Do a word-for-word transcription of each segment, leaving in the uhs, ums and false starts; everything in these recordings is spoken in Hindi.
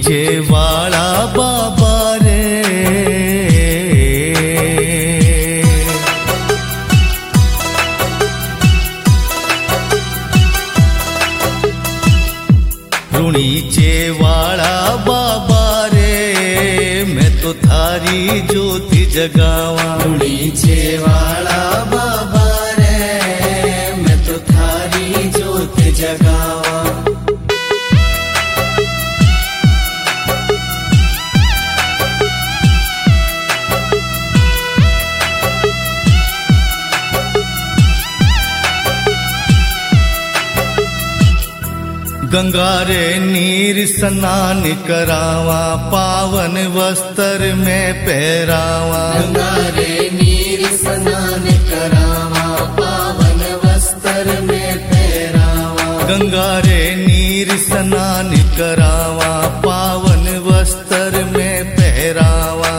नीचे वाला बाबा रे, नीचे वाला बाबा रे, मैं तो थारी ज्योति जगावा। नीचे वाला बाबा रे, मैं तो थारी ज्योति जगावा। गंगा रे नीर स्नान करावा, पावन वस्त्र में पहरावा। गंगा रे नीर स्नान करावा, पावन वस्त्र में पहरावा। गंगा रे नीर स्नान करावा, पावन वस्त्र में पहरावा।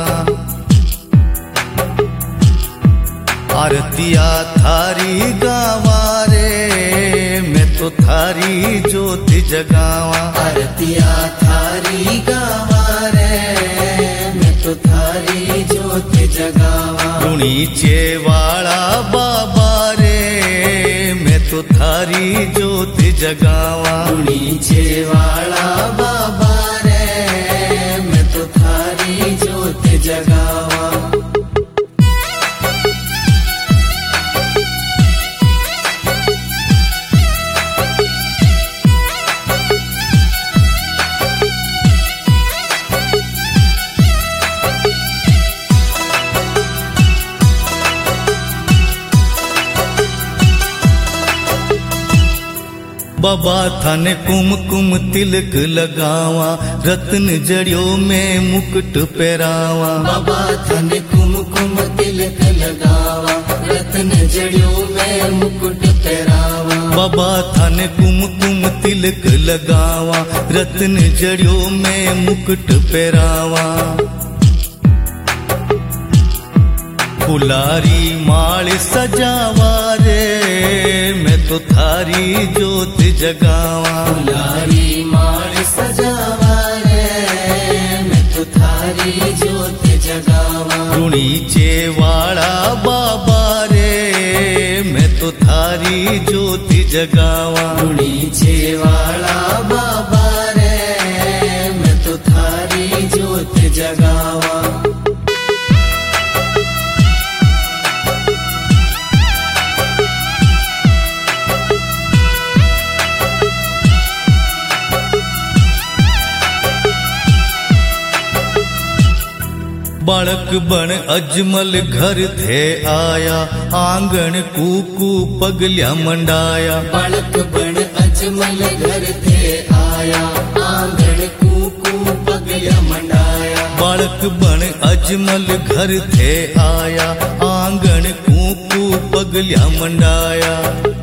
आरतिया थारी गावा रे, मैं तो थारी ज्योति जगावा। आरतिया थारी गावा रे, मैं तो थारी ज्योति जगावा। नीचे वाला बाबा रे, मैं तो थारी ज्योति जगावा। नीचे वाला बाबा रे, मैं तो थारी ज्योति जगावा। बाबा थाने कुमकुम तिलक लगावा, रत्न जड़ियों में मुकुट पहरावा। बाबा थाने कुमकुम तिलक लगावा, रत्न जड़ियों में मुकुट पहरावा। बाबा थाने कुमकुम तिलक लगावा, रत्न जड़ियों में मुकुट पहरावा। फुलारी माल सजावा रे, मैं तो थारी ज्योति जगावा। फुलारी माल सजावा रे, मैं तो थारी ज्योति जगावा। नीचे वाला बाबा रे, मैं तो थारी ज्योति जगावा। नीचे वाला बाबा रे, मैं तो थारी ज्योति जगावा। बालक बन अजमल घर थे आया, आंगन कूकू पगलिया मंडाया। बालक बन अजमल घर थे आया, आंगन कूकू पगलिया मंडाया। बालक बन अजमल घर थे आया, आंगन कूकू पगलिया मंडाया।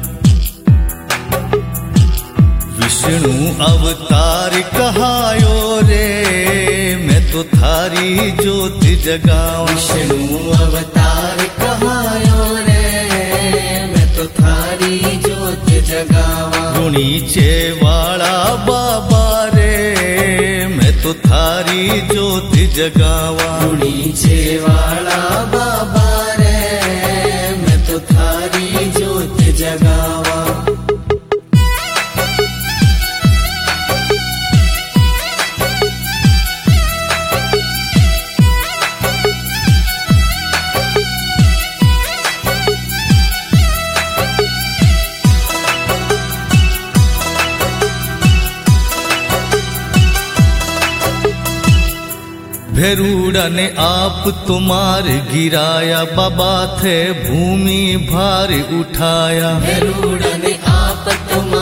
विष्णु अवतार कहायो रे, मैं तो थारी ज्योति जगावा। विष्णु अवतार कहायो रे, मैं तो थारी ज्योति जगावा। नीचे वाला बाबा रे, मैं तो थारी ज्योति जगावा। नीचे वाला बाबा रे, मैं तो थारी ज्योति जगावा। भेरूड़ा ने आप तुम्हार गिराया, बाबा थे भूमि भार उठाया। भेरूड़ा ने आप तुम्हार